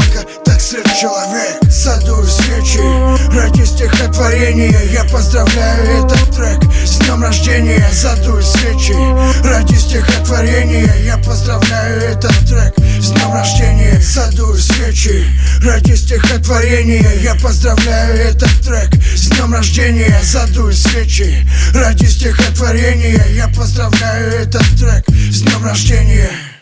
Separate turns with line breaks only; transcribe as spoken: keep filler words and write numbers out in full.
собака, так свет человек. Задую свечи ради стихотворения. Я поздравляю этот трек с днем рождения. Задую свечи ради стихотворения. Я поздравляю этот трек с днем рождения. Задую свечи ради стихотворения. Я поздравляю этот трек с днем рождения. Задую свечи ради стихотворения. Я поздравляю этот трек с днем рождения.